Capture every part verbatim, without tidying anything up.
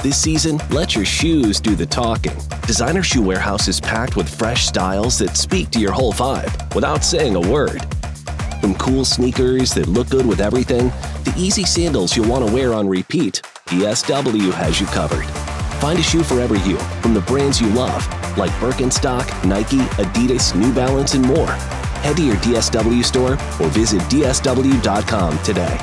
This season, let your shoes do the talking. Designer Shoe Warehouse is packed with fresh styles that speak to your whole vibe without saying a word. From cool sneakers that look good with everything, to easy sandals you'll want to wear on repeat, D S W has you covered. Find a shoe for every you from the brands you love, like Birkenstock, Nike, Adidas, New Balance, and more. Head to your D S W store or visit D S W dot com today.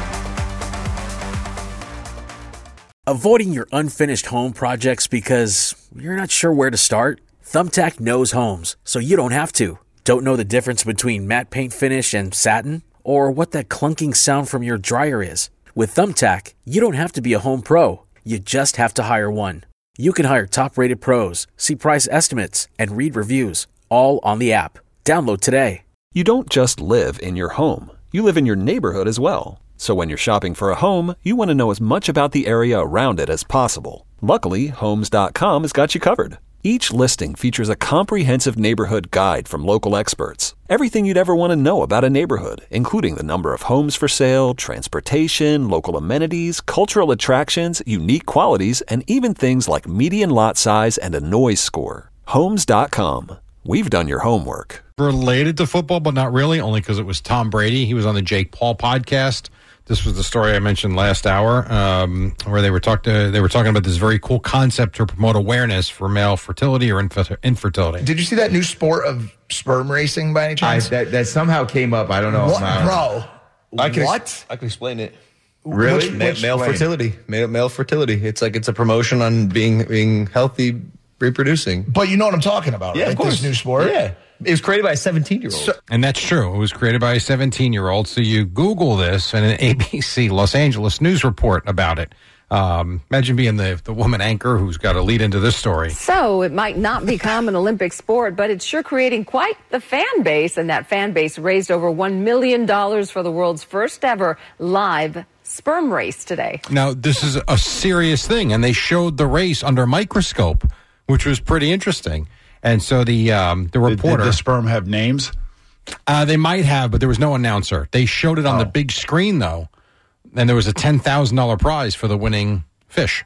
Avoiding your unfinished home projects because you're not sure where to start? Thumbtack knows homes, so you don't have to. Don't know the difference between matte paint finish and satin? Or what that clunking sound from your dryer is? With Thumbtack, you don't have to be a home pro. You just have to hire one. You can hire top-rated pros, see price estimates, and read reviews, all on the app. Download today. You don't just live in your home. You live in your neighborhood as well. So when you're shopping for a home, you want to know as much about the area around it as possible. Luckily, Homes dot com has got you covered. Each listing features a comprehensive neighborhood guide from local experts. Everything you'd ever want to know about a neighborhood, including the number of homes for sale, transportation, local amenities, cultural attractions, unique qualities, and even things like median lot size and a noise score. Homes dot com. We've done your homework. Related to football, but not really, only because it was Tom Brady. He was on the Jake Paul podcast. This was the story I mentioned last hour, um, where they were talk to, they were talking about this very cool concept to promote awareness for male fertility or infer- infertility. Did you see that new sport of sperm racing by any chance? I, that, that somehow came up. I don't know. What, uh, bro? I can what? Ex- I can explain it. Really? Which, Ma- male explain. fertility. Male, male fertility. It's like it's a promotion on being being healthy, reproducing. But you know what I'm talking about, yeah, right? Of course. This new sport? Yeah. It was created by a seventeen-year-old. So, and that's true. It was created by a seventeen-year-old. So you Google this, and an A B C Los Angeles news report about it. Um, imagine being the, the woman anchor who's got to lead into this story. So it might not become an Olympic sport, but it's sure creating quite the fan base. And that fan base raised over one million dollars for the world's first ever live sperm race today. Now, this is a serious thing, and they showed the race under a microscope, which was pretty interesting. And so the um, the reporter... Did, did the sperm have names? Uh, they might have, but there was no announcer. They showed it on oh. the big screen, though, and there was a ten thousand dollars prize for the winning fish,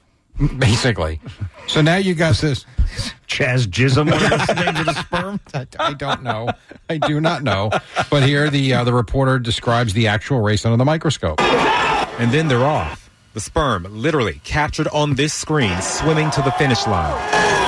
basically. So now you got this... Chaz Jism, what is the name of the sperm? I, I don't know. I do not know. But here the uh, the reporter describes the actual race under the microscope. And then they're off. The sperm literally captured on this screen, swimming to the finish line.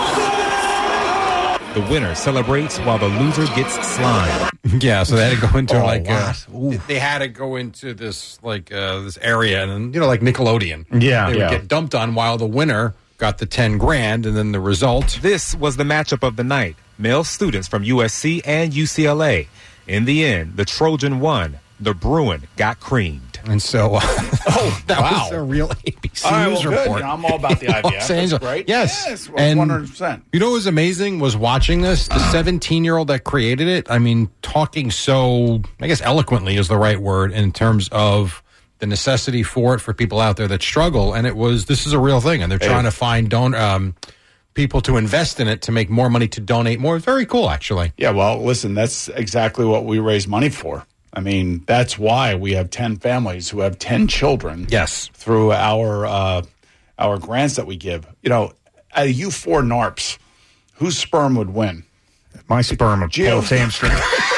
The winner celebrates while the loser gets slimed. Yeah, so they had to go into oh, like wow. uh, they had to go into this like uh, this area, and you know, like Nickelodeon. Yeah, they would yeah. get dumped on while the winner got the ten grand, and then the result. This was the matchup of the night: male students from U S C and U C L A. In the end, the Trojan won. The Bruin got creamed. And so, uh, oh, that wow. was a real A B C all right, News well, report. Good. You know, I'm all about the I V F. That's great. Yes, yes and one hundred percent. You know what was amazing was watching this. The seventeen-year-old that created it. I mean, talking so, I guess, eloquently is the right word in terms of the necessity for it for people out there that struggle. And it was, this is a real thing, and they're trying hey. to find don't um, people to invest in it to make more money to donate more. It's very cool, actually. Yeah. Well, listen, that's exactly what we raise money for. I mean, that's why we have ten families who have ten children. Yes. Through our uh, our grants that we give. You know, out of you four N A R Ps, whose sperm would win? My sperm of Paul Hamstring.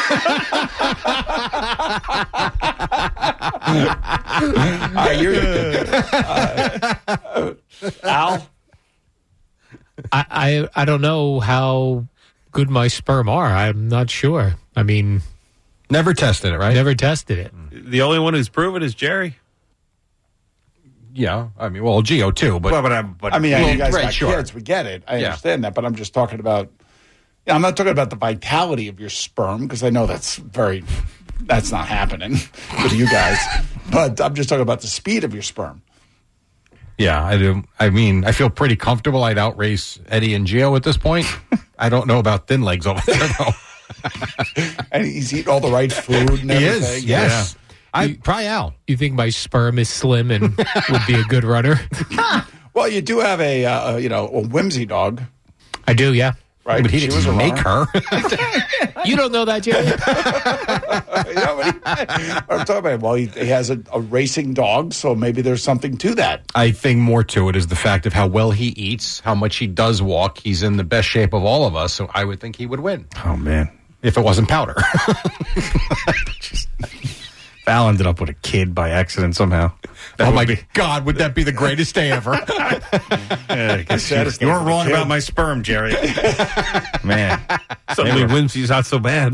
uh, you're, uh, Al? I, I I don't know how good my sperm are. I'm not sure. I mean... Never tested it, right? Never tested it. The only one who's proven is Jerry. Yeah, I mean, well, Gio too, but well, but, I'm, but I mean, well, you guys right, got sure. kids. We get it. I yeah. understand that, but I'm just talking about. You know, I'm not talking about the vitality of your sperm because I know that's very. That's not happening with you guys. But I'm just talking about the speed of your sperm. Yeah, I do. I mean, I feel pretty comfortable. I'd outrace Eddie and Gio at this point. I don't know about thin legs over there though. And he's eating all the right food and everything. He is, yes. Yeah. I you, probably Al. You think my sperm is slim and would be a good runner? Well, you do have a uh, you know a whimsy dog. I do, yeah. Right? But he She didn't was a make runner. her. You don't know that, Jerry? You know what, he, what I'm talking about? Well, he, he has a, a racing dog, so maybe there's something to that. I think more to it is the fact of how well he eats, how much he does walk. He's in the best shape of all of us, so I would think he would win. Oh, man. If it wasn't powder. Just, Val ended up with a kid by accident somehow. That oh, my be, God, would that be the greatest day ever? Yeah, I guess you, you weren't wrong about my sperm, Jerry. Man. Suddenly Whimsy's not so bad.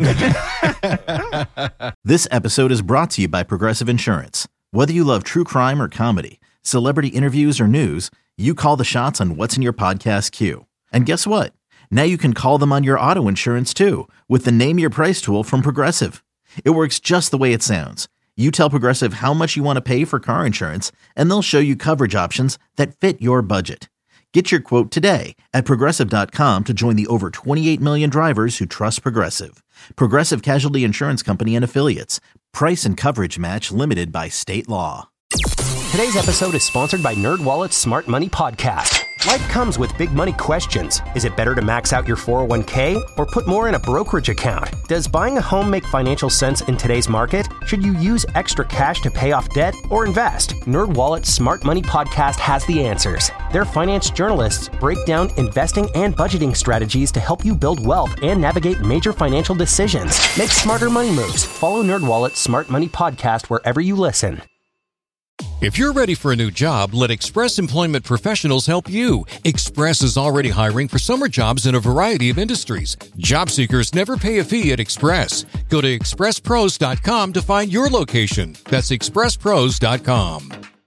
This episode is brought to you by Progressive Insurance. Whether you love true crime or comedy, celebrity interviews or news, you call the shots on what's in your podcast queue. And guess what? Now you can call them on your auto insurance too with the Name Your Price tool from Progressive. It works just the way it sounds. You tell Progressive how much you want to pay for car insurance, and they'll show you coverage options that fit your budget. Get your quote today at Progressive dot com to join the over twenty-eight million drivers who trust Progressive. Progressive Casualty Insurance Company and Affiliates. Price and coverage match limited by state law. Today's episode is sponsored by NerdWallet's Smart Money Podcast. Life comes with big money questions. Is it better to max out your four oh one k or put more in a brokerage account? Does buying a home make financial sense in today's market? Should you use extra cash to pay off debt or invest? NerdWallet's Smart Money Podcast has the answers. Their finance journalists break down investing and budgeting strategies to help you build wealth and navigate major financial decisions. Make smarter money moves. Follow NerdWallet's Smart Money Podcast wherever you listen. If you're ready for a new job, let Express Employment Professionals help you. Express is already hiring for summer jobs in a variety of industries. Job seekers never pay a fee at Express. Go to express pros dot com to find your location. That's express pros dot com.